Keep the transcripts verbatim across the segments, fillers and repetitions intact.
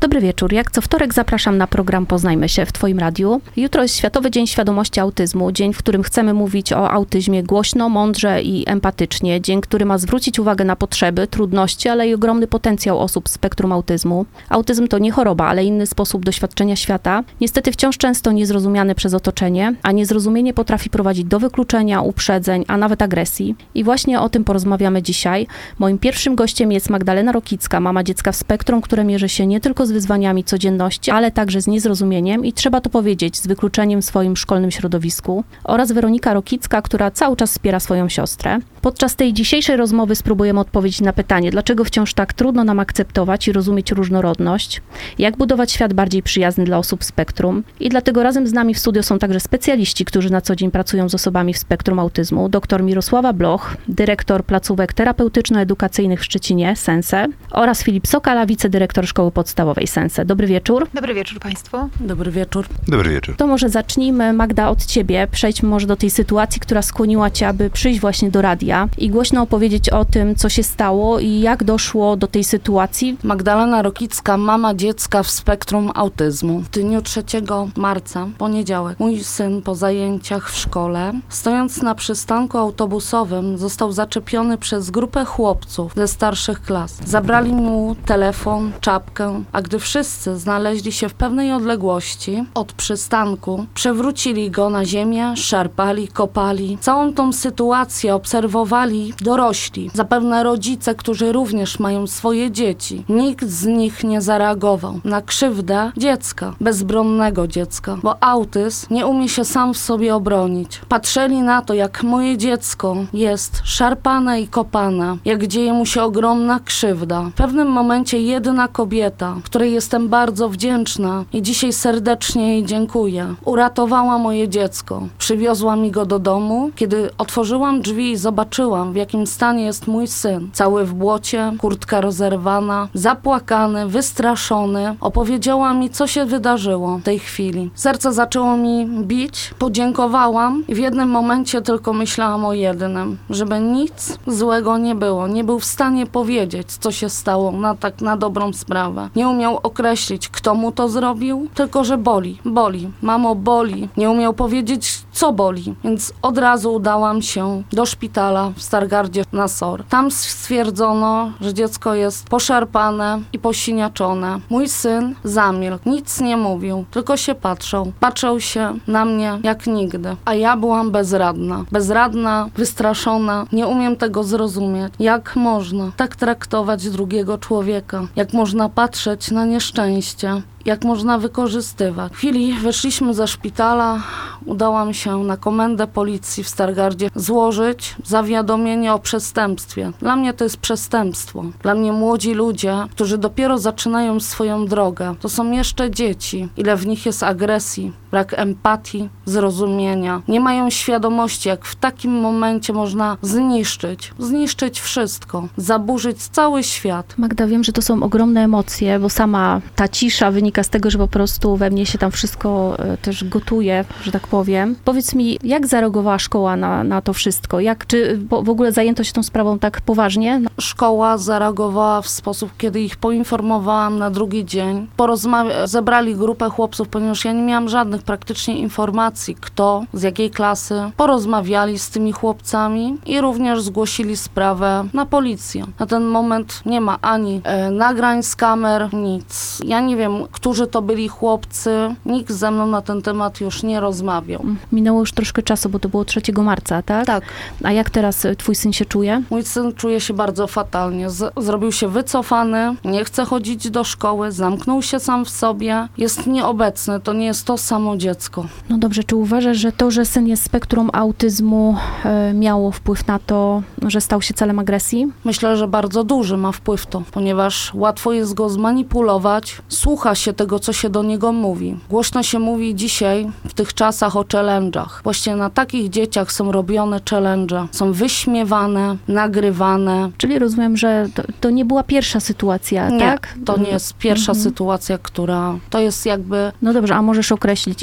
Dobry wieczór. Jak co wtorek zapraszam na program Poznajmy się w Twoim radiu. Jutro jest Światowy Dzień Świadomości Autyzmu. Dzień, w którym chcemy mówić o autyzmie głośno, mądrze i empatycznie. Dzień, który ma zwrócić uwagę na potrzeby, trudności, ale i ogromny potencjał osób z spektrum autyzmu. Autyzm to nie choroba, ale inny sposób doświadczenia świata. Niestety wciąż często niezrozumiany przez otoczenie, a niezrozumienie potrafi prowadzić do wykluczenia, uprzedzeń, a nawet agresji. I właśnie o tym porozmawiamy dzisiaj. Moim pierwszym gościem jest Magdalena Rokicka, mama dziecka w spektrum, które mierzy się nie tylko z wyzwaniami codzienności, ale także z niezrozumieniem i trzeba to powiedzieć, z wykluczeniem w swoim szkolnym środowisku, oraz Weronika Rokicka, która cały czas wspiera swoją siostrę. Podczas tej dzisiejszej rozmowy spróbujemy odpowiedzieć na pytanie, dlaczego wciąż tak trudno nam akceptować i rozumieć różnorodność, jak budować świat bardziej przyjazny dla osób w spektrum. I dlatego razem z nami w studio są także specjaliści, którzy na co dzień pracują z osobami w spektrum autyzmu. Doktor Mirosława Bloch, dyrektor placówek terapeutyczno-edukacyjnych w Szczecinie, Sense, oraz Filip Sokala, wicedyrektor Szkoły Podstawowej Sense. Dobry wieczór. Dobry wieczór Państwu. Dobry wieczór. Dobry wieczór. To może zacznijmy, Magda, od Ciebie. Przejdźmy może do tej sytuacji, która skłoniła Cię, aby przyjść właśnie do radia i głośno opowiedzieć o tym, co się stało i jak doszło do tej sytuacji. Magdalena Rokicka, mama dziecka w spektrum autyzmu. W dniu trzeciego marca, poniedziałek, mój syn po zajęciach w szkole, stojąc na przystanku autobusowym, został zaczepiony przez grupę chłopców ze starszych klas. Zabrali mu telefon, czapkę, a gdy wszyscy znaleźli się w pewnej odległości od przystanku, przewrócili go na ziemię, szarpali, kopali. Całą tą sytuację obserwowali dorośli, zapewne rodzice, którzy również mają swoje dzieci. Nikt z nich nie zareagował na krzywdę dziecka, bezbronnego dziecka, bo autyzm nie umie się sam w sobie obronić. Patrzyli na to, jak moje dziecko jest szarpane i kopane, jak dzieje mu się ogromna krzywda. W pewnym momencie jedna kobieta, której jestem bardzo wdzięczna i dzisiaj serdecznie jej dziękuję, uratowała moje dziecko. Przywiozła mi go do domu. Kiedy otworzyłam drzwi i zobaczyłam, w jakim stanie jest mój syn, cały w błocie, kurtka rozerwana, zapłakany, wystraszony, opowiedziała mi, co się wydarzyło w tej chwili. Serce zaczęło mi bić, podziękowałam i w jednym momencie tylko myślałam o jednym, żeby nic złego nie było. Nie był w stanie powiedzieć, co się stało na tak na dobrą sprawę. Nie umiał określić, kto mu to zrobił, tylko że boli, boli. Mamo, boli. Nie umiał powiedzieć, co boli, więc od razu udałam się do szpitala w Stargardzie na S O R. Tam stwierdzono, że dziecko jest poszarpane i posiniaczone. Mój syn zamilkł, nic nie mówił, tylko się patrzył. Patrzył się na mnie jak nigdy, a ja byłam bezradna. Bezradna, wystraszona. Nie umiem tego zrozumieć. Jak można tak traktować drugiego człowieka? Jak można patrzeć na nieszczęście? Jak można wykorzystywać. W chwili wyszliśmy ze szpitala, udało mi się na komendę policji w Stargardzie złożyć zawiadomienie o przestępstwie. Dla mnie to jest przestępstwo. Dla mnie młodzi ludzie, którzy dopiero zaczynają swoją drogę, to są jeszcze dzieci. Ile w nich jest agresji, brak empatii, zrozumienia. Nie mają świadomości, jak w takim momencie można zniszczyć, zniszczyć wszystko, zaburzyć cały świat. Magda, wiem, że to są ogromne emocje, bo sama ta cisza wynika z tego, że po prostu we mnie się tam wszystko też gotuje, że tak powiem. Powiedz mi, jak zareagowała szkoła na, na to wszystko? Jak, czy w ogóle zajęto się tą sprawą tak poważnie? Szkoła zareagowała w sposób, kiedy ich poinformowałam na drugi dzień. Porozmawia- zebrali grupę chłopców, ponieważ ja nie miałam żadnych praktycznie informacji, kto, z jakiej klasy. Porozmawiali z tymi chłopcami i również zgłosili sprawę na policję. Na ten moment nie ma ani e, nagrań z kamer, nic. Ja nie wiem, którzy to byli chłopcy. Nikt ze mną na ten temat już nie rozmawiał. Minęło już troszkę czasu, bo to było trzeciego marca, tak? Tak. A jak teraz twój syn się czuje? Mój syn czuje się bardzo fatalnie. Z- zrobił się wycofany, nie chce chodzić do szkoły, zamknął się sam w sobie, jest nieobecny. To nie jest to samo dziecko. No dobrze, czy uważasz, że to, że syn jest z spektrum autyzmu e, miało wpływ na to, że stał się celem agresji? Myślę, że bardzo duży ma wpływ to, ponieważ łatwo jest go zmanipulować, słucha się tego, co się do niego mówi. Głośno się mówi dzisiaj w tych czasach o challenge'ach. Właśnie na takich dzieciach są robione challenge, są wyśmiewane, nagrywane. Czyli rozumiem, że to, to nie była pierwsza sytuacja, Nie, tak? to nie jest pierwsza Mhm. sytuacja, która, to jest jakby... No dobrze, a możesz określić,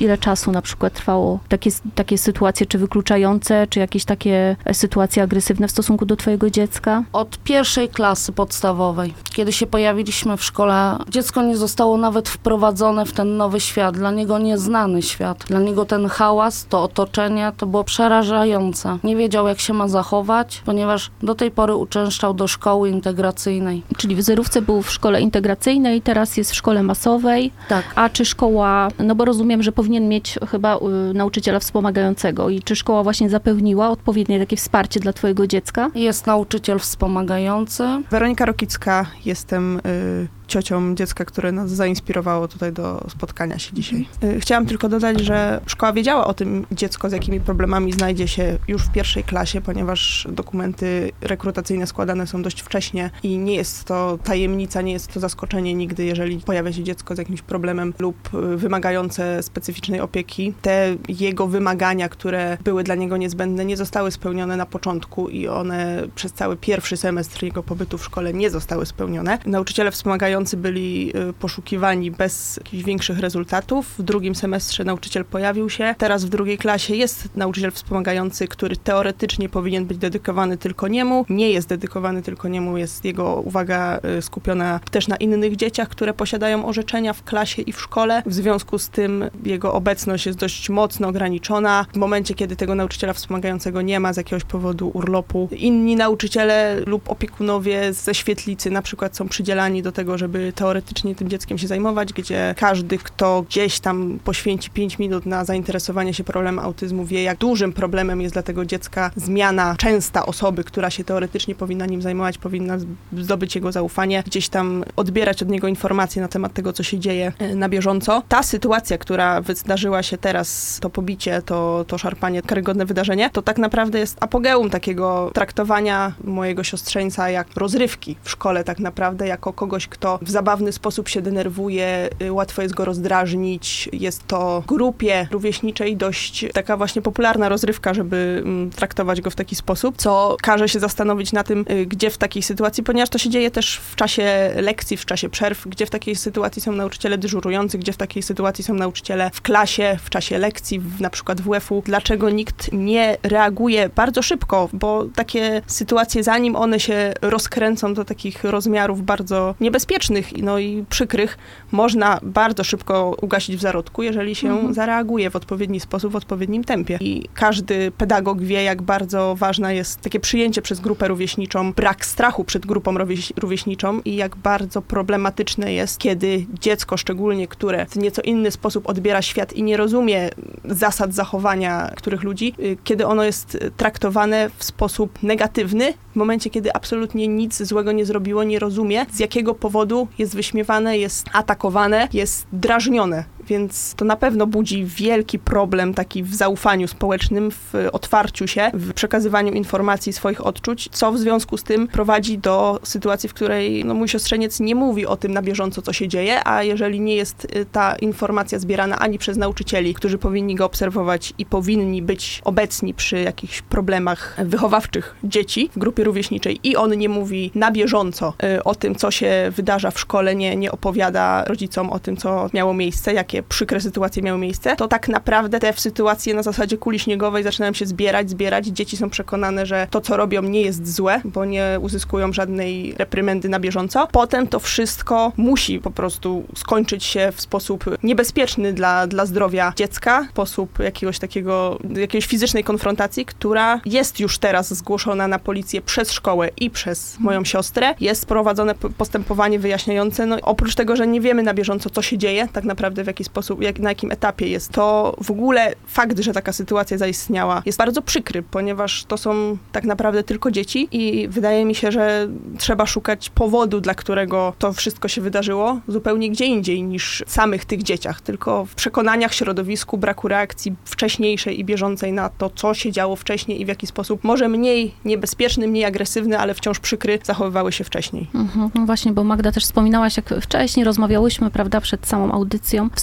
ile czasu na przykład trwało takie, takie sytuacje, czy wykluczające, czy jakieś takie sytuacje agresywne w stosunku do twojego dziecka? Od pierwszej klasy podstawowej, kiedy się pojawiliśmy w szkole, dziecko nie zostało nawet wprowadzone w ten nowy świat, dla niego nieznany świat. Dla niego ten hałas, to otoczenie, to było przerażające. Nie wiedział, jak się ma zachować, ponieważ do tej pory uczęszczał do szkoły integracyjnej. Czyli w zerówce był w szkole integracyjnej, teraz jest w szkole masowej. Tak. A czy szkoła, no bo rozumiem, że powinien mieć chyba y, nauczyciela wspomagającego i czy szkoła właśnie zapewniła odpowiednie takie wsparcie dla twojego dziecka? Jest nauczyciel wspomagający. Weronika Rokicka, jestem y, ciocią dziecka, które nas zainspirowało tutaj do spotkania się dzisiaj. Y, chciałam tylko dodać, że szkoła wiedziała o tym dziecko, z jakimi problemami znajdzie się już w pierwszej klasie, ponieważ dokumenty rekrutacyjne składane są dość wcześnie i nie jest to tajemnica, nie jest to zaskoczenie nigdy, jeżeli pojawia się dziecko z jakimś problemem lub y, wymagające specyficznej opieki. Te jego wymagania, które były dla niego niezbędne, nie zostały spełnione na początku i one przez cały pierwszy semestr jego pobytu w szkole nie zostały spełnione. Nauczyciele wspomagający byli poszukiwani bez jakichś większych rezultatów. W drugim semestrze nauczyciel pojawił się. Teraz w drugiej klasie jest nauczyciel wspomagający, który teoretycznie powinien być dedykowany tylko niemu. Nie jest dedykowany tylko niemu, jest jego uwaga skupiona też na innych dzieciach, które posiadają orzeczenia w klasie i w szkole. W związku z tym jego obecność jest dość mocno ograniczona. W momencie, kiedy tego nauczyciela wspomagającego nie ma z jakiegoś powodu urlopu, inni nauczyciele lub opiekunowie ze świetlicy na przykład są przydzielani do tego, żeby teoretycznie tym dzieckiem się zajmować, gdzie każdy, kto gdzieś tam poświęci pięć minut na zainteresowanie się problemem autyzmu, wie, jak dużym problemem jest dla tego dziecka zmiana częsta osoby, która się teoretycznie powinna nim zajmować, powinna zdobyć jego zaufanie, gdzieś tam odbierać od niego informacje na temat tego, co się dzieje na bieżąco. Ta sytuacja, która wydarzyła się teraz, to pobicie, to, to szarpanie, karygodne wydarzenie, to tak naprawdę jest apogeum takiego traktowania mojego siostrzeńca jak rozrywki w szkole tak naprawdę, jako kogoś, kto w zabawny sposób się denerwuje, łatwo jest go rozdrażnić. Jest to w grupie rówieśniczej dość taka właśnie popularna rozrywka, żeby traktować go w taki sposób, co każe się zastanowić na tym, gdzie w takiej sytuacji, ponieważ to się dzieje też w czasie lekcji, w czasie przerw, gdzie w takiej sytuacji są nauczyciele dyżurujący, gdzie w takiej sytuacji są nauczyciele w klasie, w czasie lekcji, w, na przykład w U F u. Dlaczego nikt nie reaguje bardzo szybko, bo takie sytuacje, zanim one się rozkręcą do takich rozmiarów bardzo niebezpiecznych, no i przykrych, można bardzo szybko ugasić w zarodku, jeżeli się mhm. zareaguje w odpowiedni sposób, w odpowiednim tempie. I każdy pedagog wie, jak bardzo ważne jest takie przyjęcie przez grupę rówieśniczą, brak strachu przed grupą rówieś- rówieśniczą i jak bardzo problematyczne jest, kiedy dziecko szczególnie, które w nieco inny sposób odbiera świat i nie rozumie zasad zachowania których ludzi, kiedy ono jest traktowane w sposób negatywny, w momencie, kiedy absolutnie nic złego nie zrobiło, nie rozumie, z jakiego powodu jest wyśmiewane, jest atakowane, jest drażnione. Więc to na pewno budzi wielki problem taki w zaufaniu społecznym, w otwarciu się, w przekazywaniu informacji, swoich odczuć, co w związku z tym prowadzi do sytuacji, w której no, mój siostrzeniec nie mówi o tym na bieżąco, co się dzieje, a jeżeli nie jest ta informacja zbierana ani przez nauczycieli, którzy powinni go obserwować i powinni być obecni przy jakichś problemach wychowawczych dzieci w grupie rówieśniczej i on nie mówi na bieżąco y, o tym, co się wydarza w szkole, nie, nie opowiada rodzicom o tym, co miało miejsce, jakie przykre sytuacje miały miejsce, to tak naprawdę te sytuacje na zasadzie kuli śniegowej zaczynają się zbierać, zbierać. Dzieci są przekonane, że to, co robią, nie jest złe, bo nie uzyskują żadnej reprymendy na bieżąco. Potem to wszystko musi po prostu skończyć się w sposób niebezpieczny dla, dla zdrowia dziecka, w sposób jakiegoś takiego, jakiejś fizycznej konfrontacji, która jest już teraz zgłoszona na policję przez szkołę i przez moją siostrę. Jest prowadzone postępowanie wyjaśniające. No, oprócz tego, że nie wiemy na bieżąco, co się dzieje, tak naprawdę w jaki sposób, jak, na jakim etapie jest, to w ogóle fakt, że taka sytuacja zaistniała, jest bardzo przykry, ponieważ to są tak naprawdę tylko dzieci i wydaje mi się, że trzeba szukać powodu, dla którego to wszystko się wydarzyło, zupełnie gdzie indziej niż w samych tych dzieciach, tylko w przekonaniach, środowisku, braku reakcji wcześniejszej i bieżącej na to, co się działo wcześniej i w jaki sposób może mniej niebezpieczny, mniej agresywny, ale wciąż przykry, zachowywały się wcześniej. Mhm. No właśnie, bo Magda też wspominałaś, jak wcześniej rozmawiałyśmy, prawda, przed samą audycją,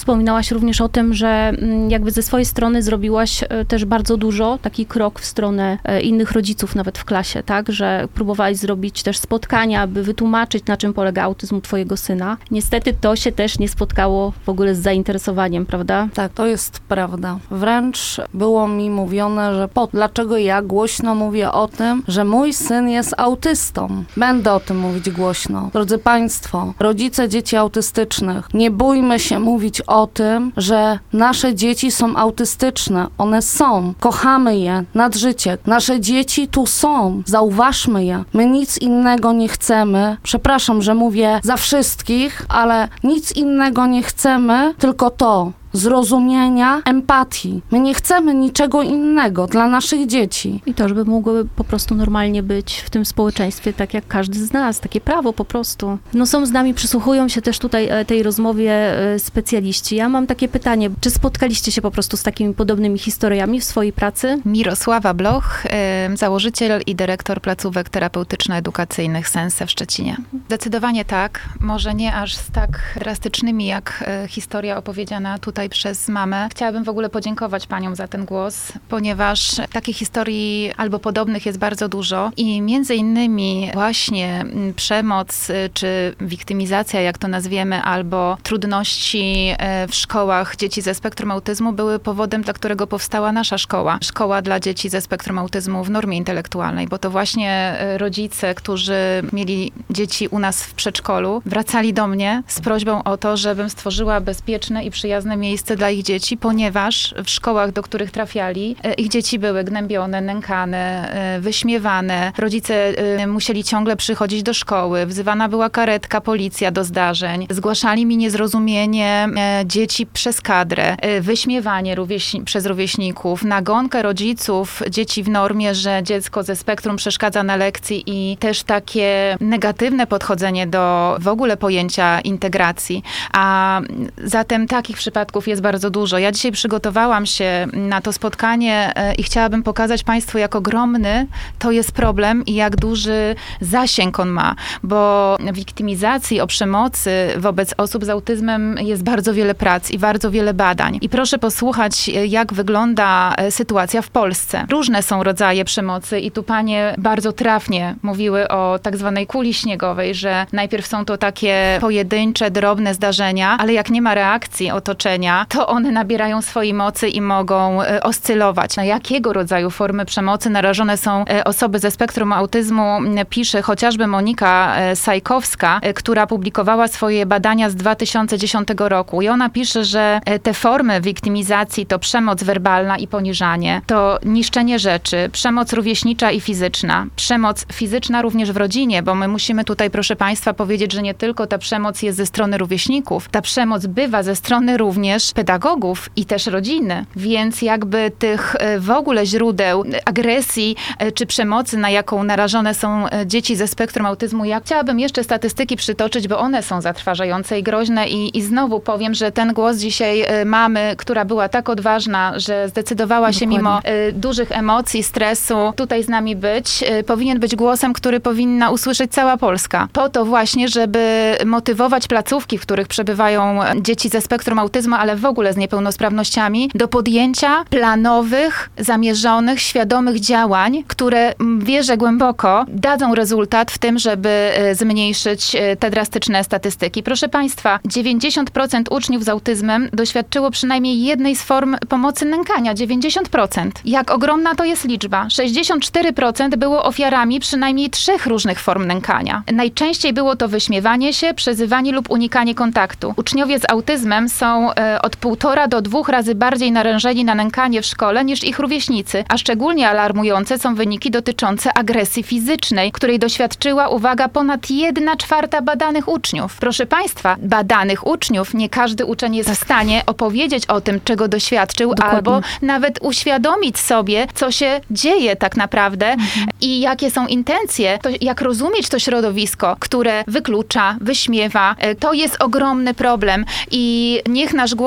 Wspominałaś również o tym, że jakby ze swojej strony zrobiłaś też bardzo dużo, taki krok w stronę innych rodziców nawet w klasie, tak? Że próbowałaś zrobić też spotkania, by wytłumaczyć, na czym polega autyzm twojego syna. Niestety to się też nie spotkało w ogóle z zainteresowaniem, prawda? Tak, to jest prawda. Wręcz było mi mówione, że po, dlaczego ja głośno mówię o tym, że mój syn jest autystą. Będę o tym mówić głośno. Drodzy Państwo, rodzice dzieci autystycznych, nie bójmy się mówić o tym, że nasze dzieci są autystyczne. One są. Kochamy je nad życie. Nasze dzieci tu są. Zauważmy je. My nic innego nie chcemy. Przepraszam, że mówię za wszystkich, ale nic innego nie chcemy, tylko to. Zrozumienia, empatii. My nie chcemy niczego innego dla naszych dzieci. I to, żeby mogły po prostu normalnie być w tym społeczeństwie, tak jak każdy z nas. Takie prawo po prostu. No są z nami, przysłuchują się też tutaj tej rozmowie specjaliści. Ja mam takie pytanie, czy spotkaliście się po prostu z takimi podobnymi historiami w swojej pracy? Mirosława Bloch, założyciel i dyrektor placówek terapeutyczno-edukacyjnych Sense w Szczecinie. Zdecydowanie tak. Może nie aż z tak drastycznymi, jak historia opowiedziana tutaj przez mamę. Chciałabym w ogóle podziękować paniom za ten głos, ponieważ takich historii albo podobnych jest bardzo dużo i między innymi właśnie przemoc czy wiktymizacja, jak to nazwiemy, albo trudności w szkołach dzieci ze spektrum autyzmu były powodem, dla którego powstała nasza szkoła. Szkoła dla dzieci ze spektrum autyzmu w normie intelektualnej, bo to właśnie rodzice, którzy mieli dzieci u nas w przedszkolu, wracali do mnie z prośbą o to, żebym stworzyła bezpieczne i przyjazne miejsce dla ich dzieci, ponieważ w szkołach, do których trafiali, ich dzieci były gnębione, nękane, wyśmiewane. Rodzice musieli ciągle przychodzić do szkoły. Wzywana była karetka, policja do zdarzeń. Zgłaszali mi niezrozumienie dzieci przez kadrę, wyśmiewanie rówieśni- przez rówieśników, nagonkę rodziców dzieci w normie, że dziecko ze spektrum przeszkadza na lekcji i też takie negatywne podchodzenie do w ogóle pojęcia integracji. A zatem takich przypadków jest bardzo dużo. Ja dzisiaj przygotowałam się na to spotkanie i chciałabym pokazać Państwu, jak ogromny to jest problem i jak duży zasięg on ma, bo wiktymizacji, o przemocy wobec osób z autyzmem jest bardzo wiele prac i bardzo wiele badań. I proszę posłuchać, jak wygląda sytuacja w Polsce. Różne są rodzaje przemocy i tu panie bardzo trafnie mówiły o tak zwanej kuli śniegowej, że najpierw są to takie pojedyncze, drobne zdarzenia, ale jak nie ma reakcji otoczenia, to one nabierają swojej mocy i mogą oscylować. Na jakiego rodzaju formy przemocy narażone są osoby ze spektrum autyzmu, pisze chociażby Monika Sajkowska, która publikowała swoje badania z dwa tysiące dziesiątego roku. I ona pisze, że te formy wiktymizacji to przemoc werbalna i poniżanie, to niszczenie rzeczy, przemoc rówieśnicza i fizyczna, przemoc fizyczna również w rodzinie, bo my musimy tutaj, proszę Państwa, powiedzieć, że nie tylko ta przemoc jest ze strony rówieśników, ta przemoc bywa ze strony również pedagogów i też rodziny, więc jakby tych w ogóle źródeł agresji czy przemocy, na jaką narażone są dzieci ze spektrum autyzmu, ja chciałabym jeszcze statystyki przytoczyć, bo one są zatrważające i groźne i, i znowu powiem, że ten głos dzisiaj mamy, która była tak odważna, że zdecydowała się Dokładnie. mimo y, dużych emocji, stresu tutaj z nami być, y, powinien być głosem, który powinna usłyszeć cała Polska. Po to właśnie, żeby motywować placówki, w których przebywają dzieci ze spektrum autyzmu, ale w ogóle z niepełnosprawnościami, do podjęcia planowych, zamierzonych, świadomych działań, które, wierzę głęboko, dadzą rezultat w tym, żeby zmniejszyć te drastyczne statystyki. Proszę Państwa, dziewięćdziesiąt procent uczniów z autyzmem doświadczyło przynajmniej jednej z form pomocy nękania. dziewięćdziesiąt procent. Jak ogromna to jest liczba. sześćdziesiąt cztery procent było ofiarami przynajmniej trzech różnych form nękania. Najczęściej było to wyśmiewanie się, przezywanie lub unikanie kontaktu. Uczniowie z autyzmem są e, od półtora do dwóch razy bardziej narażeni na nękanie w szkole niż ich rówieśnicy, a szczególnie alarmujące są wyniki dotyczące agresji fizycznej, której doświadczyła, uwaga, ponad jedna czwarta badanych uczniów. Proszę Państwa, badanych uczniów, nie każdy uczeń jest w stanie opowiedzieć o tym, czego doświadczył, Dokładnie. albo nawet uświadomić sobie, co się dzieje tak naprawdę mhm. i jakie są intencje, to jak rozumieć to środowisko, które wyklucza, wyśmiewa. To jest ogromny problem i niech nasz głos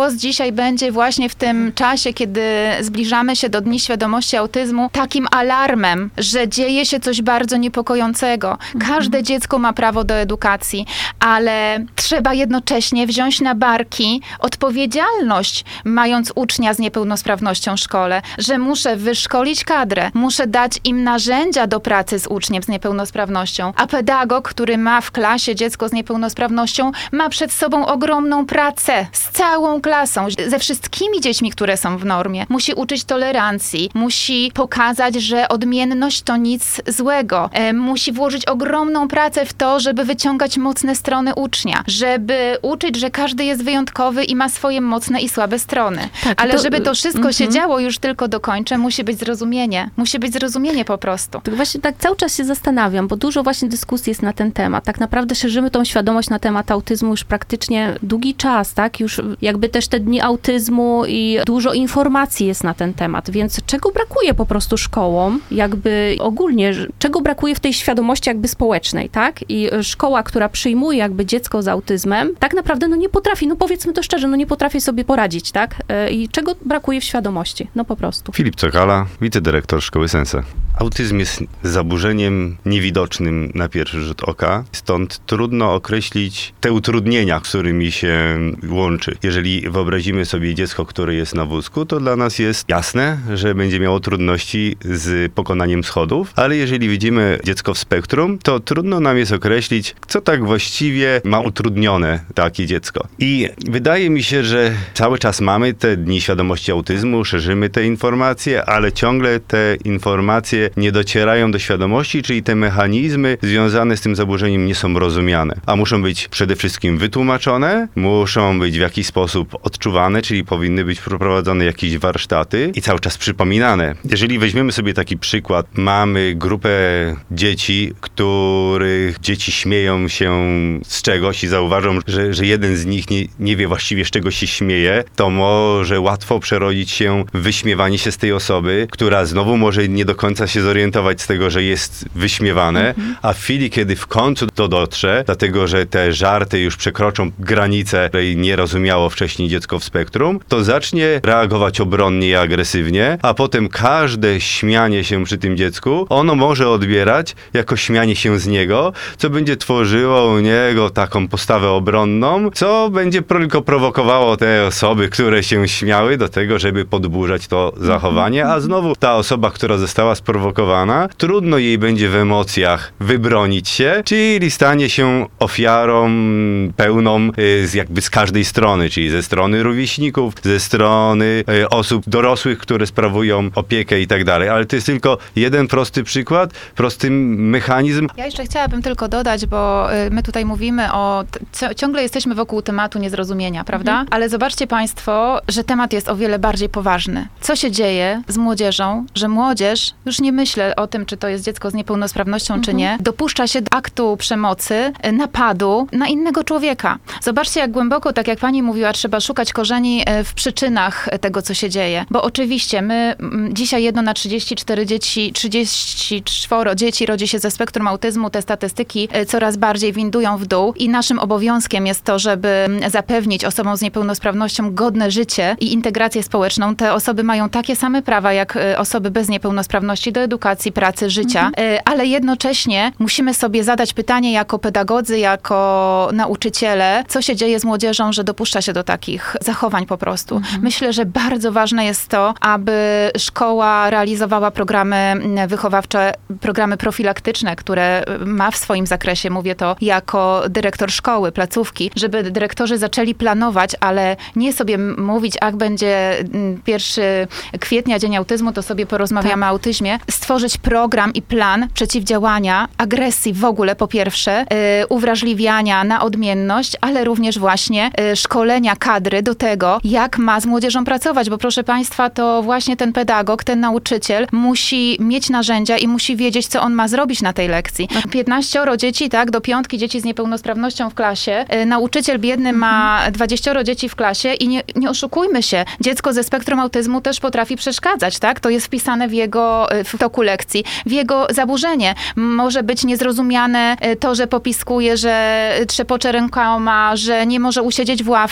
głos dzisiaj będzie właśnie w tym czasie, kiedy zbliżamy się do Dni Świadomości Autyzmu, takim alarmem, że dzieje się coś bardzo niepokojącego. Każde mhm. dziecko ma prawo do edukacji, ale trzeba jednocześnie wziąć na barki odpowiedzialność, mając ucznia z niepełnosprawnością w szkole, że muszę wyszkolić kadrę, muszę dać im narzędzia do pracy z uczniem z niepełnosprawnością, a pedagog, który ma w klasie dziecko z niepełnosprawnością, ma przed sobą ogromną pracę z całą klasą, ze wszystkimi dziećmi, które są w normie. Musi uczyć tolerancji, musi pokazać, że odmienność to nic złego. E, musi włożyć ogromną pracę w to, żeby wyciągać mocne strony ucznia, żeby uczyć, że każdy jest wyjątkowy i ma swoje mocne i słabe strony. Tak, ale to, żeby to wszystko mm-hmm. się działo, już tylko dokończę, musi być zrozumienie. Musi być zrozumienie po prostu. To właśnie tak cały czas się zastanawiam, bo dużo właśnie dyskusji jest na ten temat. Tak naprawdę szerzymy tą świadomość na temat autyzmu już praktycznie długi czas, tak? Już jakby też te dni autyzmu i dużo informacji jest na ten temat, więc czego brakuje po prostu szkołom, jakby ogólnie, czego brakuje w tej świadomości jakby społecznej, tak? I szkoła, która przyjmuje jakby dziecko z autyzmem, tak naprawdę no nie potrafi, no powiedzmy to szczerze, no nie potrafi sobie poradzić, tak? I czego brakuje w świadomości? No po prostu. Filip Cokala, wicedyrektor Szkoły Sense. Autyzm jest zaburzeniem niewidocznym na pierwszy rzut oka, stąd trudno określić te utrudnienia, z którymi się łączy. Jeżeli wyobrazimy sobie dziecko, które jest na wózku, to dla nas jest jasne, że będzie miało trudności z pokonaniem schodów, ale jeżeli widzimy dziecko w spektrum, to trudno nam jest określić, co tak właściwie ma utrudnione takie dziecko. I wydaje mi się, że cały czas mamy te Dni Świadomości Autyzmu, szerzymy te informacje, ale ciągle te informacje nie docierają do świadomości, czyli te mechanizmy związane z tym zaburzeniem nie są rozumiane, a muszą być przede wszystkim wytłumaczone, muszą być w jakiś sposób odczuwane, czyli powinny być przeprowadzone jakieś warsztaty i cały czas przypominane. Jeżeli weźmiemy sobie taki przykład, mamy grupę dzieci, których dzieci śmieją się z czegoś i zauważą, że, że jeden z nich nie, nie wie właściwie, z czego się śmieje, to może łatwo przerodzić się w wyśmiewanie się z tej osoby, która znowu może nie do końca się zorientować z tego, że jest wyśmiewane, mm-hmm. a w chwili, kiedy w końcu to dotrze, dlatego, że te żarty już przekroczą granicę, której nie rozumiało wcześniej dziecko w spektrum, to zacznie reagować obronnie i agresywnie, a potem każde śmianie się przy tym dziecku, ono może odbierać jako śmianie się z niego, co będzie tworzyło u niego taką postawę obronną, co będzie tylko prowokowało te osoby, które się śmiały do tego, żeby podburzać to zachowanie, a znowu ta osoba, która została sprowokowana, trudno jej będzie w emocjach wybronić się, czyli stanie się ofiarą pełną z, jakby z każdej strony, czyli ze strony rówieśników, ze strony y, osób dorosłych, które sprawują opiekę i tak dalej. Ale to jest tylko jeden prosty przykład, prosty mechanizm. Ja jeszcze chciałabym tylko dodać, bo y, my tutaj mówimy o... T- ciągle jesteśmy wokół tematu niezrozumienia, prawda? Mhm. Ale zobaczcie państwo, że temat jest o wiele bardziej poważny. Co się dzieje z młodzieżą, że młodzież, już nie myślę o tym, czy to jest dziecko z niepełnosprawnością, mhm. czy nie, dopuszcza się do aktu przemocy, napadu na innego człowieka. Zobaczcie, jak głęboko, tak jak pani mówiła, trzeba szukać korzeni w przyczynach tego, co się dzieje. Bo oczywiście my dzisiaj jedno na trzydzieści cztery dzieci, trzydzieści cztery dzieci rodzi się ze spektrum autyzmu. Te statystyki coraz bardziej windują w dół i naszym obowiązkiem jest to, żeby zapewnić osobom z niepełnosprawnością godne życie i integrację społeczną. Te osoby mają takie same prawa, jak osoby bez niepełnosprawności do edukacji, pracy, życia, mhm. ale jednocześnie musimy sobie zadać pytanie jako pedagodzy, jako nauczyciele, co się dzieje z młodzieżą, że dopuszcza się do takich zachowań po prostu. Mhm. Myślę, że bardzo ważne jest to, aby szkoła realizowała programy wychowawcze, programy profilaktyczne, które ma w swoim zakresie, mówię to jako dyrektor szkoły, placówki, żeby dyrektorzy zaczęli planować, ale nie sobie mówić, ach, będzie pierwszego kwietnia, Dzień Autyzmu, to sobie porozmawiamy tak. o autyzmie. Stworzyć program i plan przeciwdziałania agresji w ogóle, po pierwsze, yy, uwrażliwiania na odmienność, ale również właśnie yy, szkolenia kadry do tego, jak ma z młodzieżą pracować, bo proszę państwa, to właśnie ten pedagog, ten nauczyciel musi mieć narzędzia i musi wiedzieć, co on ma zrobić na tej lekcji. piętnaścioro dzieci, tak, do piątki dzieci z niepełnosprawnością w klasie. Yy, nauczyciel biedny ma dwudziestoro dzieci w klasie i nie, nie oszukujmy się, dziecko ze spektrum autyzmu też potrafi przeszkadzać, tak? To jest wpisane w jego, w toku lekcji, w jego zaburzenie. Może być niezrozumiane to, że popiskuje, że trzepocze rękoma, że nie może usiedzieć w ławce,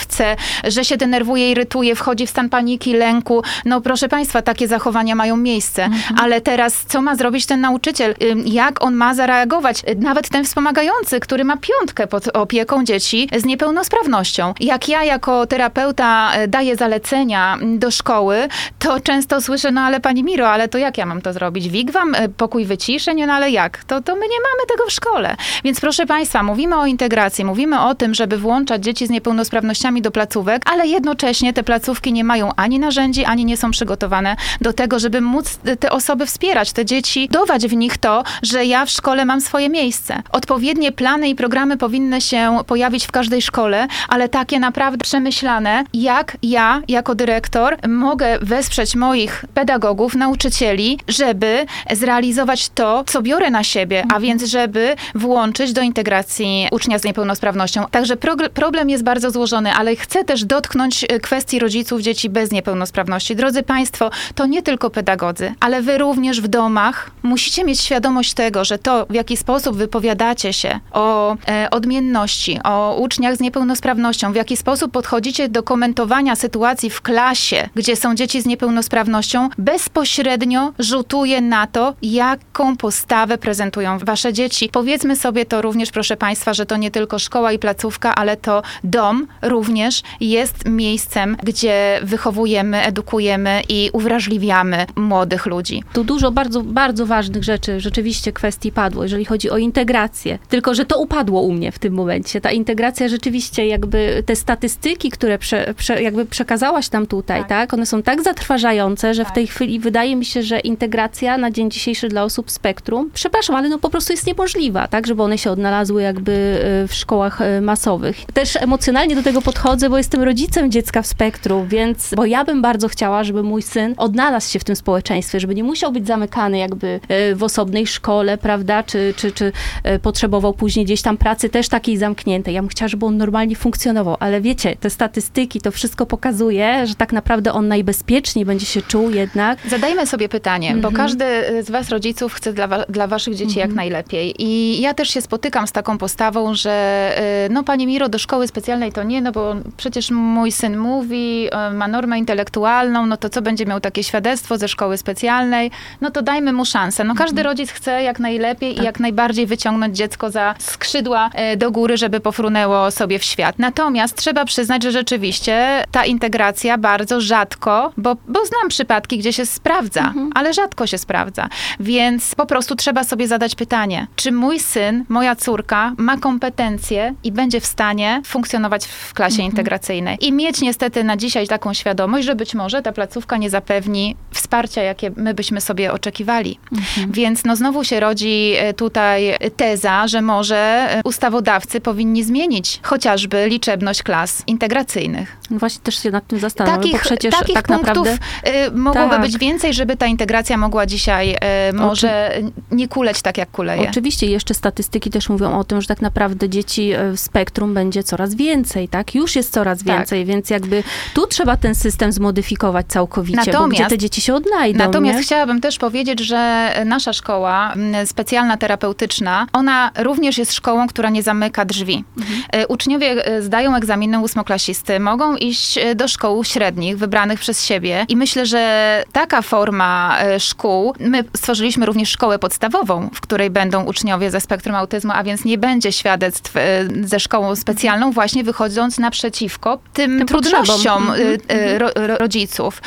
że się denerwuje, irytuje, wchodzi w stan paniki, lęku. No proszę Państwa, takie zachowania mają miejsce. Mhm. Ale teraz co ma zrobić ten nauczyciel? Jak on ma zareagować? Nawet ten wspomagający, który ma piątkę pod opieką dzieci z niepełnosprawnością. Jak ja jako terapeuta daję zalecenia do szkoły, to często słyszę, no ale pani Miro, ale to jak ja mam to zrobić? Wigwam, pokój wyciszeń, no ale jak? To, to my nie mamy tego w szkole. Więc proszę Państwa, mówimy o integracji, mówimy o tym, żeby włączać dzieci z niepełnosprawnościami do placówek, ale jednocześnie te placówki nie mają ani narzędzi, ani nie są przygotowane do tego, żeby móc te osoby wspierać, te dzieci, dawać w nich to, że ja w szkole mam swoje miejsce. Odpowiednie plany i programy powinny się pojawić w każdej szkole, ale takie naprawdę przemyślane, jak ja jako dyrektor mogę wesprzeć moich pedagogów, nauczycieli, żeby zrealizować to, co biorę na siebie, a więc żeby włączyć do integracji ucznia z niepełnosprawnością. Także problem jest bardzo złożony, ale chcę też dotknąć kwestii rodziców dzieci bez niepełnosprawności. Drodzy Państwo, to nie tylko pedagodzy, ale wy również w domach musicie mieć świadomość tego, że to, w jaki sposób wypowiadacie się o e, odmienności, o uczniach z niepełnosprawnością, w jaki sposób podchodzicie do komentowania sytuacji w klasie, gdzie są dzieci z niepełnosprawnością, bezpośrednio rzutuje na to, jaką postawę prezentują wasze dzieci. Powiedzmy sobie to również, proszę Państwa, że to nie tylko szkoła i placówka, ale to dom również jest miejscem, gdzie wychowujemy, edukujemy i uwrażliwiamy młodych ludzi. Tu dużo bardzo, bardzo ważnych rzeczy, rzeczywiście kwestii padło, jeżeli chodzi o integrację. Tylko, że to upadło u mnie w tym momencie. Ta integracja rzeczywiście jakby, te statystyki, które prze, prze, jakby przekazałaś nam tutaj, tak. tak, one są tak zatrważające, że tak. w tej chwili wydaje mi się, że integracja na dzień dzisiejszy dla osób spektrum, przepraszam, ale no po prostu jest niemożliwa, tak, żeby one się odnalazły jakby w szkołach masowych. Też emocjonalnie do tego podchodzę, bo jestem rodzicem dziecka w spektrum, więc, bo ja bym bardzo chciała, żeby mój syn odnalazł się w tym społeczeństwie, żeby nie musiał być zamykany jakby w osobnej szkole, prawda, czy, czy, czy potrzebował później gdzieś tam pracy też takiej zamkniętej. Ja bym chciała, żeby on normalnie funkcjonował, ale wiecie, te statystyki, to wszystko pokazuje, że tak naprawdę on najbezpieczniej będzie się czuł jednak. Zadajmy sobie pytanie, mm-hmm. bo każdy z was rodziców chce dla, wa- dla waszych dzieci mm-hmm. jak najlepiej. I ja też się spotykam z taką postawą, że no pani Miro, do szkoły specjalnej to nie, no bo przecież mój syn mówi, ma normę intelektualną, no to co będzie miał takie świadectwo ze szkoły specjalnej, no to dajmy mu szansę. No każdy mm-hmm. rodzic chce jak najlepiej tak. i jak najbardziej wyciągnąć dziecko za skrzydła do góry, żeby pofrunęło sobie w świat. Natomiast trzeba przyznać, że rzeczywiście ta integracja bardzo rzadko, bo, bo znam przypadki, gdzie się sprawdza, mhm. ale rzadko się sprawdza. Więc po prostu trzeba sobie zadać pytanie, czy mój syn, moja córka ma kompetencje i będzie w stanie funkcjonować w klasie mhm. integracyjnej. I mieć niestety na dzisiaj taką świadomość, że być może ta placówka nie zapewni wsparcia, jakie my byśmy sobie oczekiwali. Mhm. Więc no znowu się rodzi tutaj teza, że może ustawodawcy powinni zmienić chociażby liczebność klas integracyjnych. No właśnie też się nad tym zastanawiam, takich, bo przecież takich tak punktów naprawdę... y, mogłoby tak. być więcej, żeby ta integracja mogła dzisiaj y, może Oczy... nie kuleć tak, jak kuleje. Oczywiście jeszcze statystyki też mówią o tym, że tak naprawdę dzieci w spektrum będzie coraz więcej, tak? Już jest coraz więcej, tak. więc jakby tu trzeba ten system zmodyfikować całkowicie, natomiast, bo gdzie te dzieci się odnajdą. Natomiast nie? chciałabym też powiedzieć, że nasza szkoła specjalna, terapeutyczna, ona również jest szkołą, która nie zamyka drzwi. Mhm. Uczniowie zdają egzaminy ósmoklasisty, mogą iść do szkół średnich, wybranych przez siebie i myślę, że taka forma szkół, my stworzyliśmy również szkołę podstawową, w której będą uczniowie ze spektrum autyzmu, a więc nie będzie świadectw ze szkołą specjalną, właśnie wychodząc naprzeciwko tym, tym trudnościom mm-hmm. ro, ro, rodziców.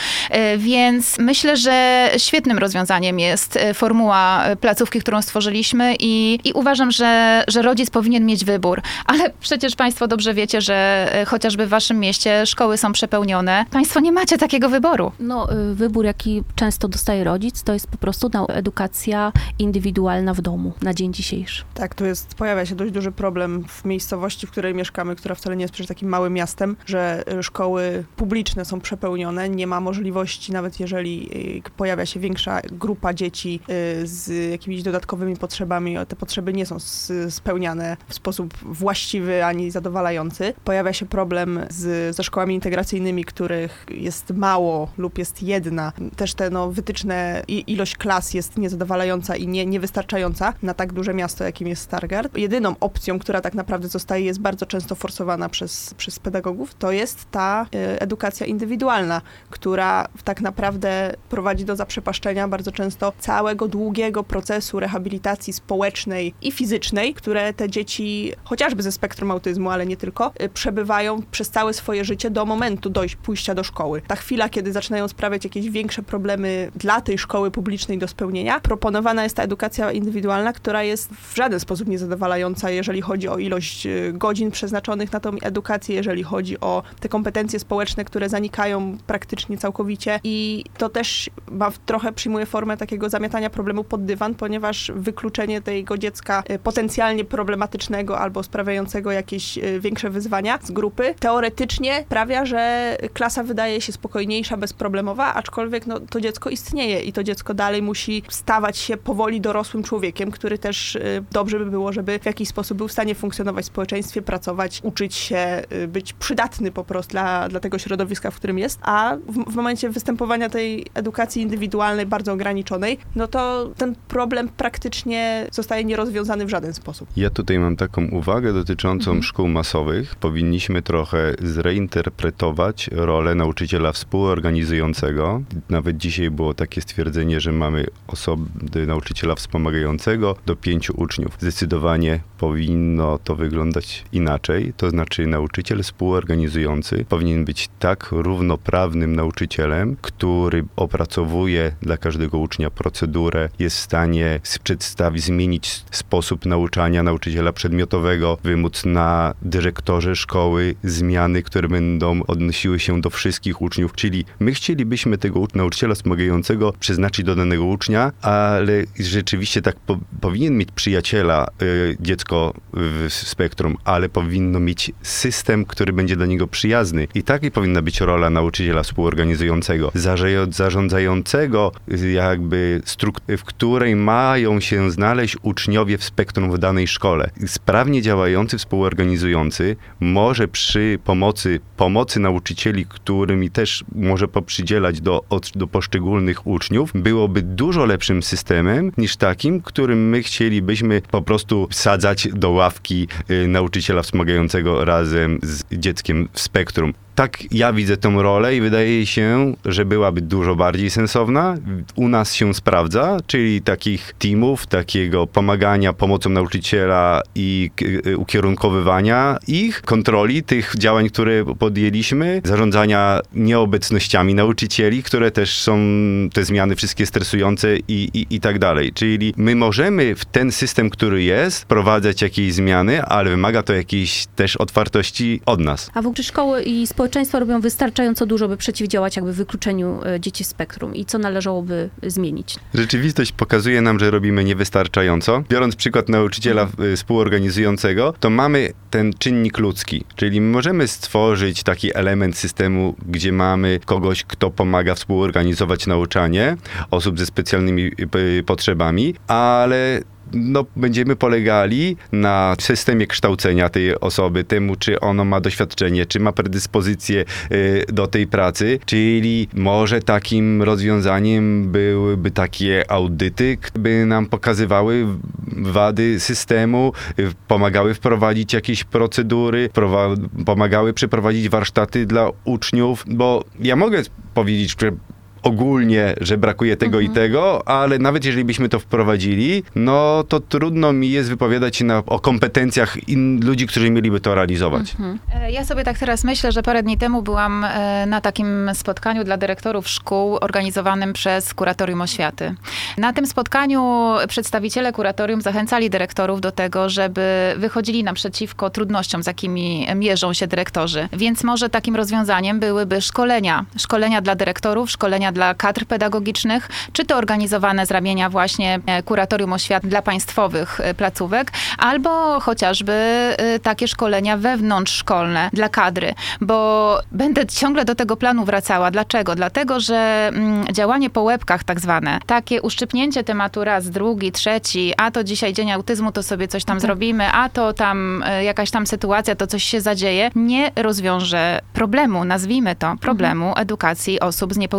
Więc myślę, że świetnym rozwiązaniem jest formuła placówki, którą stworzyliśmy i, i uważam, że, że rodzic powinien mieć wybór. Ale przecież państwo dobrze wiecie, że chociażby w waszym mieście szkoły są przepełnione. Państwo nie macie takiego wyboru. No, wybór, jaki często dostaje rodzic, to jest po prostu edukacja indywidualna w domu na dzień dzisiejszy. Tak, tu jest, pojawia się dość duży problem w miejscowości, w której mieszkamy, która wcale nie jest przecież takim małym miastem, że szkoły publiczne są przepełnione, nie ma możliwości, nawet jeżeli pojawia się większa grupa dzieci z jakimiś dodatkowymi potrzebami, te potrzeby nie są spełniane w sposób właściwy ani zadowalający. Pojawia się problem z, ze szkołami integracyjnymi, których jest mało lub jest jedna. Też te no, wytyczne, i, ilość klas jest niezadowalająca i nie, niewystarczająca na tak duże miasto, jakim jest Stargard. Jedyną opcją, która tak naprawdę zostaje, jest bardzo często forsowana przez, przez pedagogów pedagogów, to jest ta edukacja indywidualna, która tak naprawdę prowadzi do zaprzepaszczenia bardzo często całego długiego procesu rehabilitacji społecznej i fizycznej, które te dzieci, chociażby ze spektrum autyzmu, ale nie tylko, przebywają przez całe swoje życie do momentu dojść, pójścia do szkoły. Ta chwila, kiedy zaczynają sprawiać jakieś większe problemy dla tej szkoły publicznej do spełnienia, proponowana jest ta edukacja indywidualna, która jest w żaden sposób niezadowalająca, jeżeli chodzi o ilość godzin przeznaczonych na tą edukację, jeżeli chodzi o te kompetencje społeczne, które zanikają praktycznie całkowicie i to też ma trochę przyjmuje formę takiego zamiatania problemu pod dywan, ponieważ wykluczenie tego dziecka potencjalnie problematycznego albo sprawiającego jakieś większe wyzwania z grupy teoretycznie sprawia, że klasa wydaje się spokojniejsza, bezproblemowa, aczkolwiek no, to dziecko istnieje i to dziecko dalej musi stawać się powoli dorosłym człowiekiem, który też y, dobrze by było, żeby w jakiś sposób był w stanie funkcjonować w społeczeństwie, pracować, uczyć się, y, być przydatny po prostu dla, dla tego środowiska, w którym jest, a w, w momencie występowania tej edukacji indywidualnej, bardzo ograniczonej, no to ten problem praktycznie zostaje nierozwiązany w żaden sposób. Ja tutaj mam taką uwagę dotyczącą mhm. szkół masowych. Powinniśmy trochę zreinterpretować rolę nauczyciela współorganizującego. Nawet dzisiaj było takie stwierdzenie, że mamy osoby nauczyciela wspomagającego do pięciu uczniów. Zdecydowanie powinno to wyglądać inaczej. To znaczy nauczyciel współorganizujący powinien być tak równoprawnym nauczycielem, który opracowuje dla każdego ucznia procedurę, jest w stanie przedstawić, zmienić sposób nauczania nauczyciela przedmiotowego, wymóc na dyrektorze szkoły zmiany, które będą odnosiły się do wszystkich uczniów. Czyli my chcielibyśmy tego nauczyciela wspomagającego przeznaczyć do danego ucznia, ale rzeczywiście tak po, powinien mieć przyjaciela y, dziecko w spektrum, ale powinno mieć system, który będzie dla niego przyjazny. I taka powinna być rola nauczyciela współorganizującego, zarządzającego jakby struktury, w której mają się znaleźć uczniowie w spektrum w danej szkole. Sprawnie działający współorganizujący może przy pomocy pomocy nauczycieli, którymi też może poprzydzielać do, do poszczególnych uczniów, byłoby dużo lepszym systemem niż takim, którym my chcielibyśmy po prostu wsadzać do ławki y, nauczyciela wspomagającego razem z dzieckiem w spektrum. Tak ja widzę tę rolę i wydaje się, że byłaby dużo bardziej sensowna. U nas się sprawdza, czyli takich teamów, takiego pomagania pomocą nauczyciela i ukierunkowywania ich, kontroli tych działań, które podjęliśmy, zarządzania nieobecnościami nauczycieli, które też są te zmiany wszystkie stresujące i, i, i tak dalej. Czyli my możemy w ten system, który jest, wprowadzać jakieś zmiany, ale wymaga to jakiejś też otwartości od nas. A w ogóle szkoły i społeczeństwo robią wystarczająco dużo, by przeciwdziałać jakby wykluczeniu dzieci z spektrum i co należałoby zmienić? Rzeczywistość pokazuje nam, że robimy niewystarczająco. Biorąc przykład nauczyciela współorganizującego, to mamy ten czynnik ludzki, czyli możemy stworzyć taki element systemu, gdzie mamy kogoś, kto pomaga współorganizować nauczanie osób ze specjalnymi potrzebami, ale no, będziemy polegali na systemie kształcenia tej osoby, temu, czy ono ma doświadczenie, czy ma predyspozycję y, do tej pracy, czyli może takim rozwiązaniem byłyby takie audyty, by nam pokazywały wady systemu, y, pomagały wprowadzić jakieś procedury, pomagały przeprowadzić warsztaty dla uczniów, bo ja mogę powiedzieć, że ogólnie, że brakuje tego mhm. i tego, ale nawet jeżeli byśmy to wprowadzili, no to trudno mi jest wypowiadać się na, o kompetencjach in, ludzi, którzy mieliby to realizować. Mhm. Ja sobie tak teraz myślę, że parę dni temu byłam na takim spotkaniu dla dyrektorów szkół organizowanym przez Kuratorium Oświaty. Na tym spotkaniu przedstawiciele kuratorium zachęcali dyrektorów do tego, żeby wychodzili naprzeciwko trudnościom, z jakimi mierzą się dyrektorzy. Więc może takim rozwiązaniem byłyby szkolenia. Szkolenia dla dyrektorów, szkolenia dla kadr pedagogicznych, czy to organizowane z ramienia właśnie Kuratorium Oświaty dla państwowych placówek, albo chociażby takie szkolenia wewnątrzszkolne dla kadry, bo będę ciągle do tego planu wracała. Dlaczego? Dlatego, że działanie po łebkach tak zwane, takie uszczypnięcie tematu raz, drugi, trzeci, a to dzisiaj dzień autyzmu, to sobie coś tam tak. zrobimy, a to tam jakaś tam sytuacja, to coś się zadzieje, nie rozwiąże problemu, nazwijmy to, problemu mhm. edukacji osób z niepełnosprawnością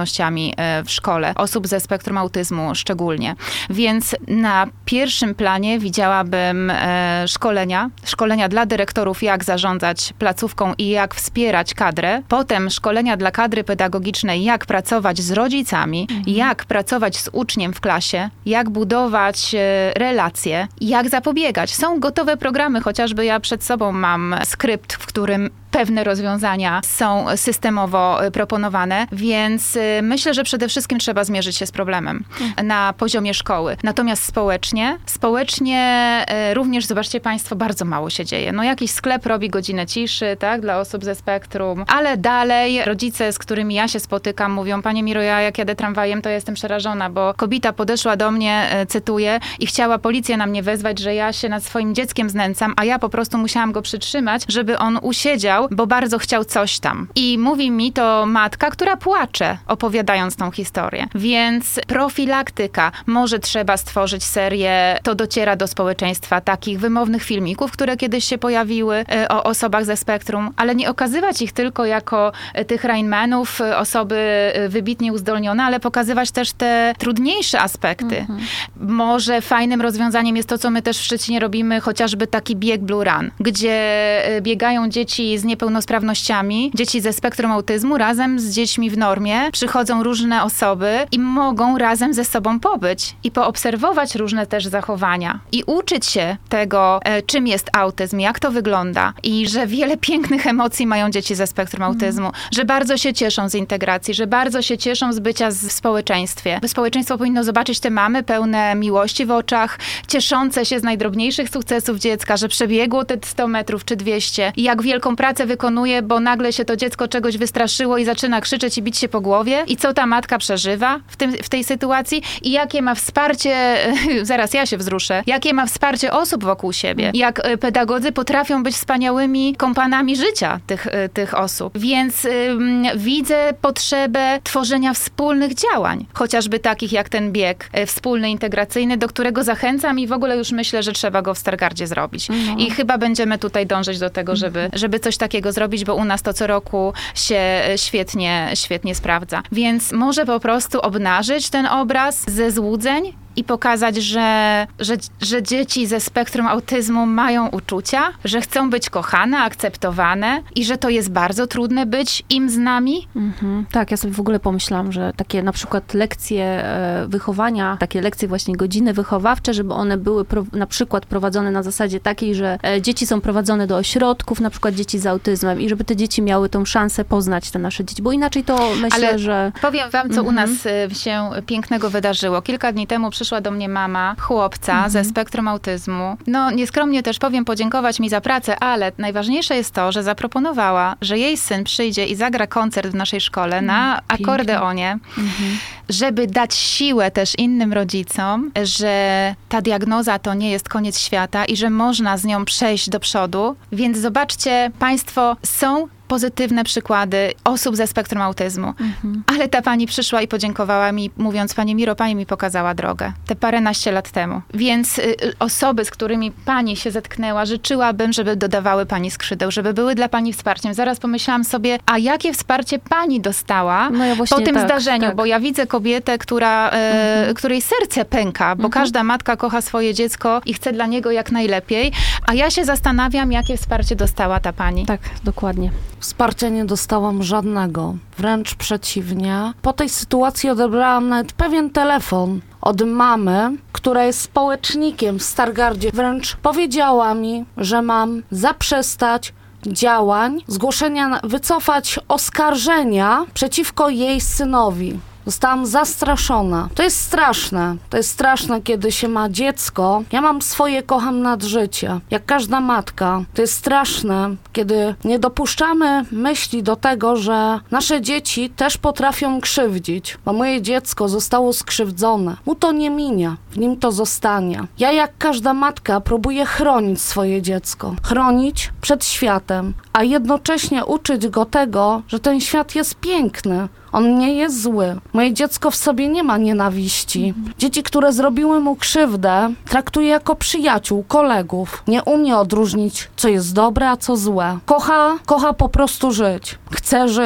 niepełnosprawnościami w szkole, osób ze spektrum autyzmu szczególnie. Więc na pierwszym planie widziałabym szkolenia, szkolenia dla dyrektorów, jak zarządzać placówką i jak wspierać kadrę. Potem szkolenia dla kadry pedagogicznej, jak pracować z rodzicami, mhm. jak pracować z uczniem w klasie, jak budować relacje, jak zapobiegać. Są gotowe programy, chociażby ja przed sobą mam skrypt, w którym pewne rozwiązania są systemowo proponowane, więc myślę, że przede wszystkim trzeba zmierzyć się z problemem na poziomie szkoły. Natomiast społecznie, społecznie również, zobaczcie Państwo, bardzo mało się dzieje. No jakiś sklep robi godzinę ciszy, tak, dla osób ze spektrum, ale dalej rodzice, z którymi ja się spotykam, mówią: Pani Miro, ja jak jadę tramwajem, to jestem przerażona, bo kobieta podeszła do mnie, cytuję, i chciała policję na mnie wezwać, że ja się nad swoim dzieckiem znęcam, a ja po prostu musiałam go przytrzymać, żeby on usiedział, bo bardzo chciał coś tam. I mówi mi to matka, która płacze, opowiadając tą historię. Więc profilaktyka. Może trzeba stworzyć serię, to dociera do społeczeństwa, takich wymownych filmików, które kiedyś się pojawiły o osobach ze spektrum, ale nie okazywać ich tylko jako tych Rainmanów, osoby wybitnie uzdolnione, ale pokazywać też te trudniejsze aspekty. Mhm. Może fajnym rozwiązaniem jest to, co my też w Szczecinie robimy, chociażby taki bieg Blue Run, gdzie biegają dzieci z niepełnosprawnościami, dzieci ze spektrum autyzmu razem z dziećmi w normie. Przychodzą różne osoby i mogą razem ze sobą pobyć i poobserwować różne też zachowania i uczyć się tego, czym jest autyzm, jak to wygląda i że wiele pięknych emocji mają dzieci ze spektrum autyzmu, mm. że bardzo się cieszą z integracji, że bardzo się cieszą z bycia w społeczeństwie. Społeczeństwo powinno zobaczyć te mamy pełne miłości w oczach, cieszące się z najdrobniejszych sukcesów dziecka, że przebiegło te sto metrów czy dwieście i jak wielką pracę wykonuje, bo nagle się to dziecko czegoś wystraszyło i zaczyna krzyczeć i bić się po głowie i co ta matka przeżywa w, tym, w tej sytuacji i jakie ma wsparcie, zaraz ja się wzruszę, jakie ma wsparcie osób wokół siebie, jak pedagodzy potrafią być wspaniałymi kompanami życia tych, tych osób. Więc ym, widzę potrzebę tworzenia wspólnych działań, chociażby takich jak ten bieg wspólny, integracyjny, do którego zachęcam i w ogóle już myślę, że trzeba go w Stargardzie zrobić. No. I chyba będziemy tutaj dążyć do tego, żeby, żeby coś takiego zrobić, bo u nas to co roku się świetnie, świetnie sprawdza. Więc może po prostu obnażyć ten obraz ze złudzeń i pokazać, że, że, że dzieci ze spektrum autyzmu mają uczucia, że chcą być kochane, akceptowane i że to jest bardzo trudne być im z nami. Mhm. Tak, ja sobie w ogóle pomyślałam, że takie na przykład lekcje e, wychowania, takie lekcje właśnie godziny wychowawcze, żeby one były pro, na przykład prowadzone na zasadzie takiej, że e, dzieci są prowadzone do ośrodków, na przykład dzieci z autyzmem i żeby te dzieci miały tą szansę poznać te nasze dzieci, bo inaczej to myślę, Ale że... powiem wam, co mhm. u nas się pięknego wydarzyło. Kilka dni temu przyszła do mnie mama chłopca mhm. ze spektrum autyzmu. No nieskromnie też powiem podziękować mi za pracę, ale najważniejsze jest to, że zaproponowała, że jej syn przyjdzie i zagra koncert w naszej szkole mhm. na akordeonie, mhm. żeby dać siłę też innym rodzicom, że ta diagnoza to nie jest koniec świata i że można z nią przejść do przodu. Więc zobaczcie, państwo, są pozytywne przykłady osób ze spektrum autyzmu. Mhm. Ale ta pani przyszła i podziękowała mi, mówiąc: Pani Miro, pani mi pokazała drogę. Te paręnaście lat temu. Więc y, osoby, z którymi pani się zetknęła, życzyłabym, żeby dodawały pani skrzydeł, żeby były dla pani wsparciem. Zaraz pomyślałam sobie, a jakie wsparcie pani dostała no ja po tym tak, zdarzeniu? Tak. Bo ja widzę kobietę, która, y, mhm. której serce pęka, bo mhm. każda matka kocha swoje dziecko i chce dla niego jak najlepiej. A ja się zastanawiam, jakie wsparcie dostała ta pani. Tak, dokładnie. Wsparcia nie dostałam żadnego, wręcz przeciwnie. Po tej sytuacji odebrałam nawet pewien telefon od mamy, która jest społecznikiem w Stargardzie. Wręcz powiedziała mi, że mam zaprzestać działań, zgłoszenia, wycofać oskarżenia przeciwko jej synowi. Zostałam zastraszona. To jest straszne. To jest straszne, kiedy się ma dziecko. Ja mam swoje, kocham nad życie. Jak każda matka. To jest straszne, kiedy nie dopuszczamy myśli do tego, że nasze dzieci też potrafią krzywdzić. Bo moje dziecko zostało skrzywdzone. Mu to nie minie. W nim to zostanie. Ja jak każda matka próbuję chronić swoje dziecko. Chronić przed światem, a jednocześnie uczyć go tego, że ten świat jest piękny. On nie jest zły. Moje dziecko w sobie nie ma nienawiści. Mhm. Dzieci, które zrobiły mu krzywdę, traktuje jako przyjaciół, kolegów. Nie umie odróżnić, co jest dobre, a co złe. Kocha, kocha po prostu żyć. Chce żyć.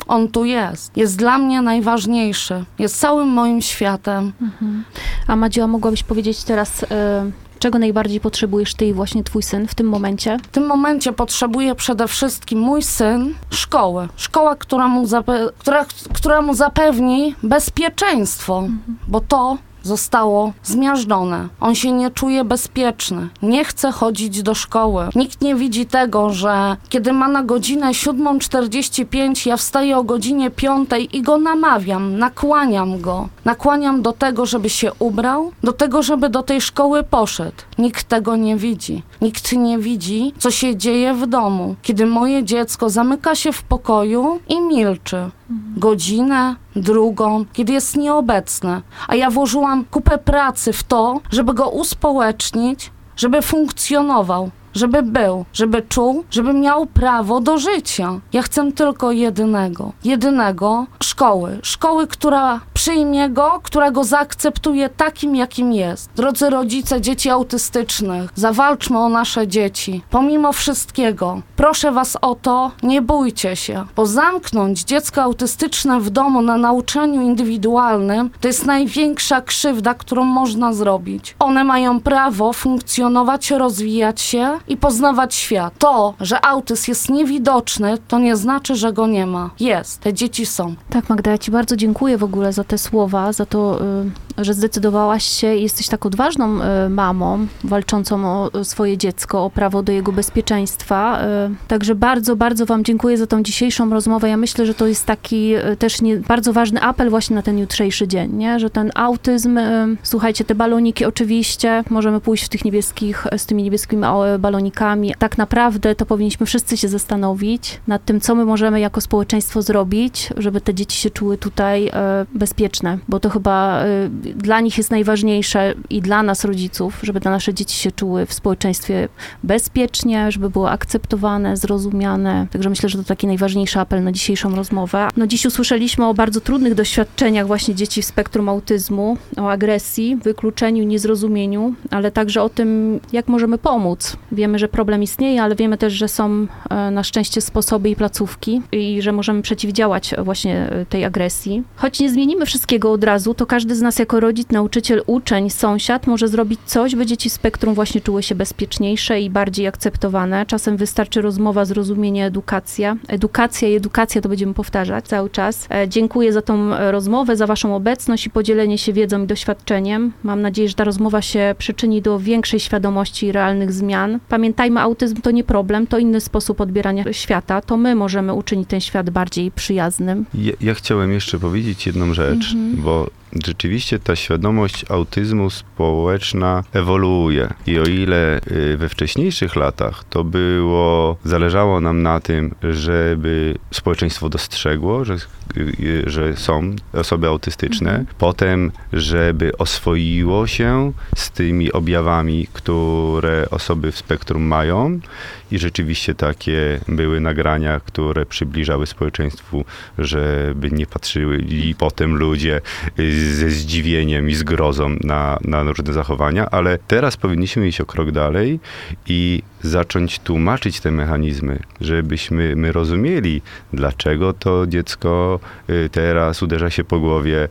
On tu jest. Jest dla mnie najważniejszy. Jest całym moim światem. Mhm. A Madziu, a mogłabyś powiedzieć teraz, y, czego najbardziej potrzebujesz ty i właśnie twój syn w tym momencie? W tym momencie potrzebuje przede wszystkim mój syn szkoły. Szkoła, która mu, zape- która, która mu zapewni bezpieczeństwo, mhm. bo to zostało zmiażdżone. On się nie czuje bezpieczny. Nie chce chodzić do szkoły. Nikt nie widzi tego, że kiedy ma na godzinę siódma czterdzieści pięć, ja wstaję o godzinie piątej i go namawiam, nakłaniam go. Nakłaniam do tego, żeby się ubrał, do tego, żeby do tej szkoły poszedł. Nikt tego nie widzi. Nikt nie widzi, co się dzieje w domu, kiedy moje dziecko zamyka się w pokoju i milczy. Godzinę, drugą, kiedy jest nieobecne. A ja włożyłam kupę pracy w to, żeby go uspołecznić, żeby funkcjonował, żeby był, żeby czuł, żeby miał prawo do życia. Ja chcę tylko jedynego, jedynego szkoły. Szkoły, która przyjmie go, która go zaakceptuje takim, jakim jest. Drodzy rodzice dzieci autystycznych, zawalczmy o nasze dzieci. Pomimo wszystkiego, proszę was o to, nie bójcie się, bo zamknąć dziecko autystyczne w domu na nauczaniu indywidualnym to jest największa krzywda, którą można zrobić. One mają prawo funkcjonować, rozwijać się i poznawać świat. To, że autyzm jest niewidoczny, to nie znaczy, że go nie ma. Jest. Te dzieci są. Tak, Magda, ja ci bardzo dziękuję w ogóle za te słowa, za to, że zdecydowałaś się i jesteś tak odważną mamą, walczącą o swoje dziecko, o prawo do jego bezpieczeństwa. Także bardzo, bardzo wam dziękuję za tą dzisiejszą rozmowę. Ja myślę, że to jest taki też nie, bardzo ważny apel właśnie na ten jutrzejszy dzień, nie? Że ten autyzm, słuchajcie, te baloniki oczywiście, możemy pójść w tych niebieskich, z tymi niebieskimi balonikami. Tak naprawdę to powinniśmy wszyscy się zastanowić nad tym, co my możemy jako społeczeństwo zrobić, żeby te dzieci się czuły tutaj e, bezpieczne, bo to chyba e, dla nich jest najważniejsze i dla nas rodziców, żeby te nasze dzieci się czuły w społeczeństwie bezpiecznie, żeby były akceptowane, zrozumiane. Także myślę, że to taki najważniejszy apel na dzisiejszą rozmowę. No dziś usłyszeliśmy o bardzo trudnych doświadczeniach właśnie dzieci w spektrum autyzmu, o agresji, wykluczeniu, niezrozumieniu, ale także o tym, jak możemy pomóc. Wiemy, że problem istnieje, ale wiemy też, że są e, na szczęście sposoby i placówki i że możemy przeciwdziałać właśnie tej agresji. Choć nie zmienimy wszystkiego od razu, to każdy z nas jako rodzic, nauczyciel, uczeń, sąsiad może zrobić coś, by dzieci w spektrum właśnie czuły się bezpieczniejsze i bardziej akceptowane. Czasem wystarczy rozmowa, zrozumienie, edukacja. Edukacja i edukacja to będziemy powtarzać cały czas. E, dziękuję za tą rozmowę, za waszą obecność i podzielenie się wiedzą i doświadczeniem. Mam nadzieję, że ta rozmowa się przyczyni do większej świadomości i realnych zmian. Pamiętajmy, autyzm to nie problem, to inny sposób odbierania świata. To my możemy uczynić ten świat bardziej przyjaznym. Ja, ja chciałem jeszcze powiedzieć jedną rzecz, mhm. bo rzeczywiście ta świadomość autyzmu społeczna ewoluuje i o ile we wcześniejszych latach to było, zależało nam na tym, żeby społeczeństwo dostrzegło, że, że są osoby autystyczne, mhm. potem, żeby oswoiło się z tymi objawami, które osoby w spektrum mają i rzeczywiście takie były nagrania, które przybliżały społeczeństwu, żeby nie patrzyli potem ludzie ze zdziwieniem i zgrozą na, na różne zachowania, ale teraz powinniśmy iść o krok dalej i zacząć tłumaczyć te mechanizmy, żebyśmy my rozumieli, dlaczego to dziecko teraz uderza się po głowie,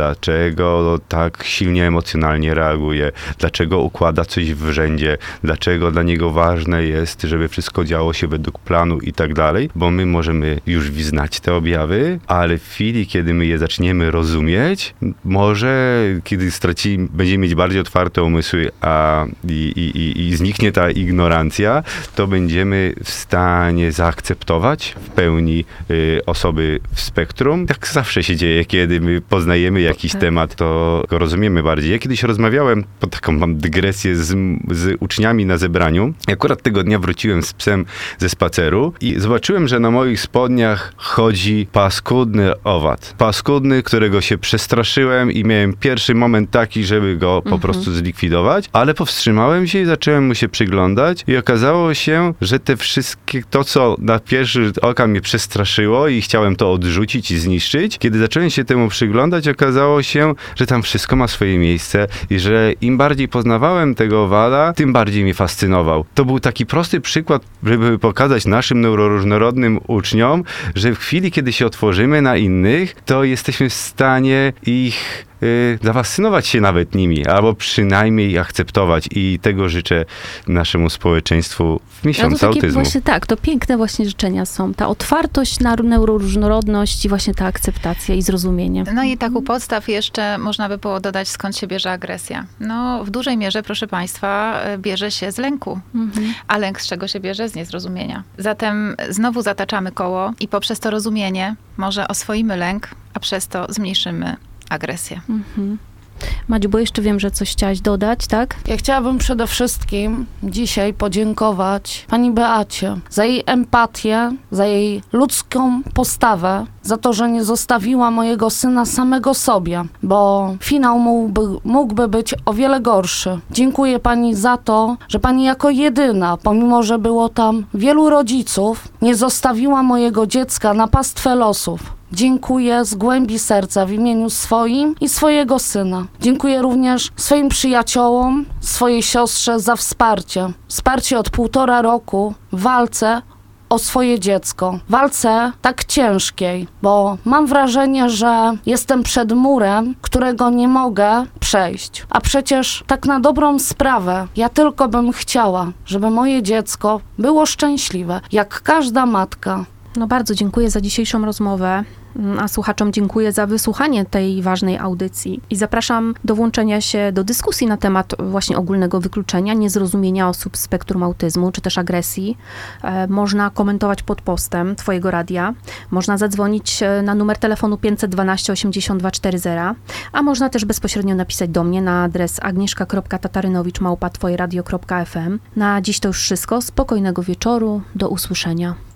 dlaczego tak silnie emocjonalnie reaguje, dlaczego układa coś w rzędzie, dlaczego dla niego ważne jest, żeby wszystko działo się według planu i tak dalej, bo my możemy już znać te objawy, ale w chwili, kiedy my je zaczniemy rozumieć, może kiedy stracimy, będziemy mieć bardziej otwarte umysły, a i, i, i zniknie ta ignorancja, to będziemy w stanie zaakceptować w pełni y, osoby w spektrum. Tak zawsze się dzieje, kiedy my poznajemy jakiś tak. temat, to go rozumiemy bardziej. Ja kiedyś rozmawiałem, po taką mam dygresję z, z uczniami na zebraniu. Akurat tego dnia wróciłem z psem ze spaceru i zobaczyłem, że na moich spodniach chodzi paskudny owad. Paskudny, którego się przestraszyłem i miałem pierwszy moment taki, żeby go po mhm. prostu zlikwidować, ale powstrzymałem się i zacząłem mu się przyglądać i okazało okazało się, że te wszystkie, to co na pierwszy rzut oka mnie przestraszyło i chciałem to odrzucić i zniszczyć, kiedy zacząłem się temu przyglądać, okazało się, że tam wszystko ma swoje miejsce i że im bardziej poznawałem tego owada, tym bardziej mnie fascynował. To był taki prosty przykład, żeby pokazać naszym neuroróżnorodnym uczniom, że w chwili, kiedy się otworzymy na innych, to jesteśmy w stanie ich y, zafascynować się nawet nimi, albo przynajmniej ich akceptować i tego życzę naszemu społeczeństwu w No miesiącu to takie autyzmu. właśnie tak, to piękne właśnie życzenia są. Ta otwartość na neuroróżnorodność i właśnie ta akceptacja i zrozumienie. No i tak u podstaw jeszcze można by było dodać, skąd się bierze agresja. No w dużej mierze, proszę Państwa, bierze się z lęku. Mhm. A lęk z czego się bierze? Z niezrozumienia. Zatem znowu zataczamy koło i poprzez to rozumienie może oswoimy lęk, a przez to zmniejszymy agresję. Mhm. Madziu, bo jeszcze wiem, że coś chciałaś dodać, tak? Ja chciałabym przede wszystkim dzisiaj podziękować pani Beacie za jej empatię, za jej ludzką postawę, za to, że nie zostawiła mojego syna samego sobie, bo finał mógłby, mógłby być o wiele gorszy. Dziękuję pani za to, że pani jako jedyna, pomimo że było tam wielu rodziców, nie zostawiła mojego dziecka na pastwę losów. Dziękuję z głębi serca w imieniu swoim i swojego syna. Dziękuję również swoim przyjaciołom, swojej siostrze za wsparcie. Wsparcie od półtora roku w walce o swoje dziecko. Walce tak ciężkiej, bo mam wrażenie, że jestem przed murem, którego nie mogę przejść. A przecież tak na dobrą sprawę, ja tylko bym chciała, żeby moje dziecko było szczęśliwe, jak każda matka. No bardzo dziękuję za dzisiejszą rozmowę, a słuchaczom dziękuję za wysłuchanie tej ważnej audycji i zapraszam do włączenia się do dyskusji na temat właśnie ogólnego wykluczenia, niezrozumienia osób z spektrum autyzmu, czy też agresji. E, można komentować pod postem Twojego radia, można zadzwonić na numer telefonu pięćset dwanaście osiemdziesiąt dwa czterdzieści, a można też bezpośrednio napisać do mnie na adres agnieszka kropka tatarynowicz małpa twojeradio kropka f m. Na dziś to już wszystko, spokojnego wieczoru, do usłyszenia.